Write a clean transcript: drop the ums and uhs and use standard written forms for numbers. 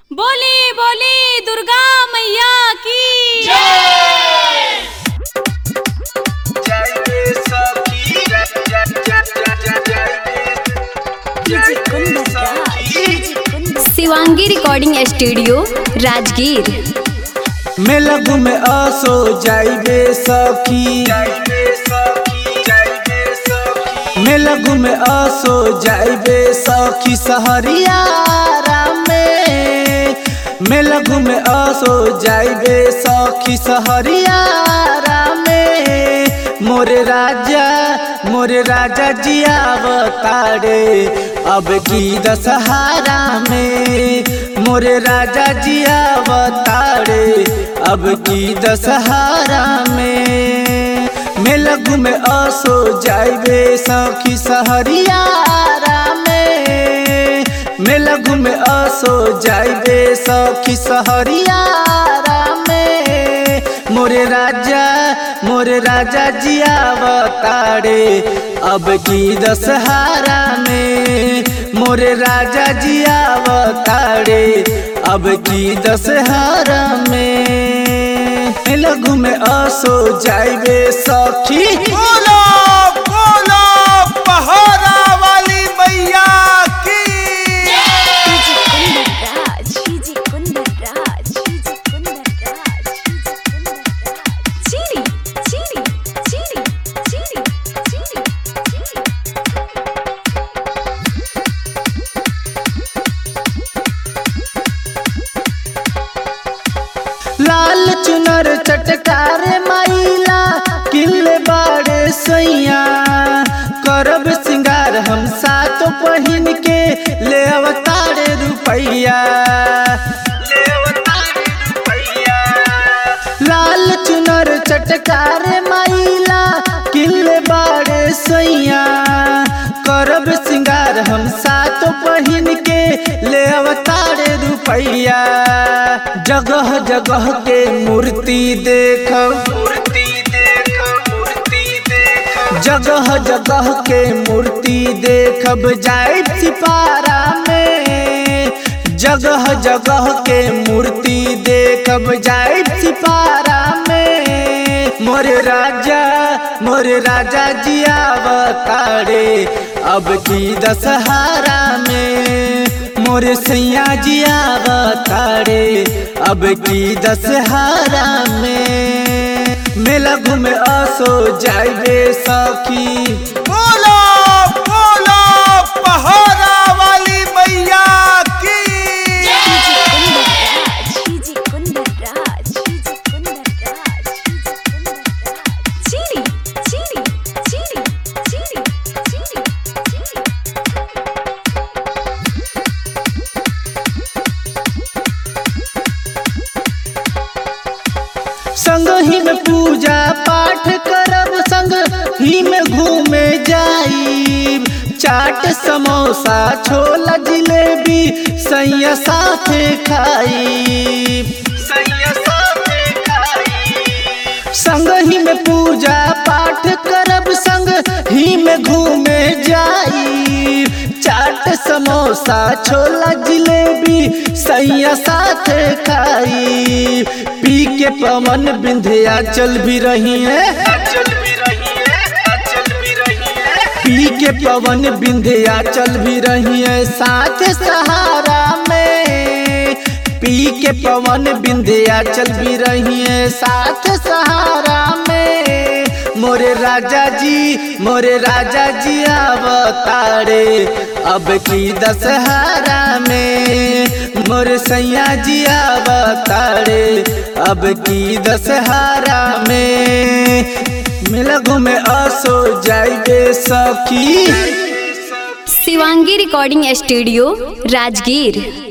बोली बोली दुर्गा मैया की शिवांगी रिकॉर्डिंग स्टूडियो राजगीर। मेला घूमे आसो जाइबे सखी, मेला घूमे आसो जाइबे सखी सहरिया में। मेला घूमे आसो जाइबे सखी सहरिया में। मोरे राजा जी अवतारे अब की दशहरा में। मोरे राजा जी अवतारे अब की दशहरा में। मेला घूमे आसो जाइबे सखी सहरिया में। मेला घूमे आसो जाइबे सखी सहरिया में। मोरे राजा जी अवतारे अब की दशहरा में। मोरे राजा जी अवतारे अब की दशहरा में। मेला घूमे आसो जाइबे सखी। बोलो बोलो पहाड़ा वाली मैया की। लाल चुनर चटकार माइला किले बाड़े सैया। करब सिंगार हम साथ पहिन के ले अवतारे रुपैया। लाल चुनर चटकार माइला किले बाड़े सैया। करब सिंगार हम साथ पहिन के ले अवतारे रुपैया। जगह जगह के मूर्ति देख, जगह जगह के मूर्ति देखब जाए सिपारा में। जगह जगह के मूर्ति देखब जाए सिपारा में। मोरे राजा जी अवतारे अब की दशहरा में। मोरे सैया जी अवतारे अब की दशहरा में। मेला घूमे आसो जाइबे सखी। बोलो बोलो पहाड़ा वाली मैया की। संग ही में पूजा पाठ करब, संग ही में घूमे जाइब। चाट समोसा छोला जिलेबी सैया साथे खाइब। संग ही में पूजा पाठ करब, संग ही में घूमे जाइब। चाट समोसा छोला जिलेबी सैया साथे खाइब। पी के पवन विंध्याचल भी रही है। पी के पवन विंध्याचल भी रही है साथ सहारा में। पी के पवन विंध्याचल भी रही है साथ सहारा में। मोरे राजा जी अवतारे अब की दशहरा में। मोरे सैया जी अवतारे अब की दशहरा में। मेला घूमे आसो जाइबे सखी। Shivangi recording studio Rajgir.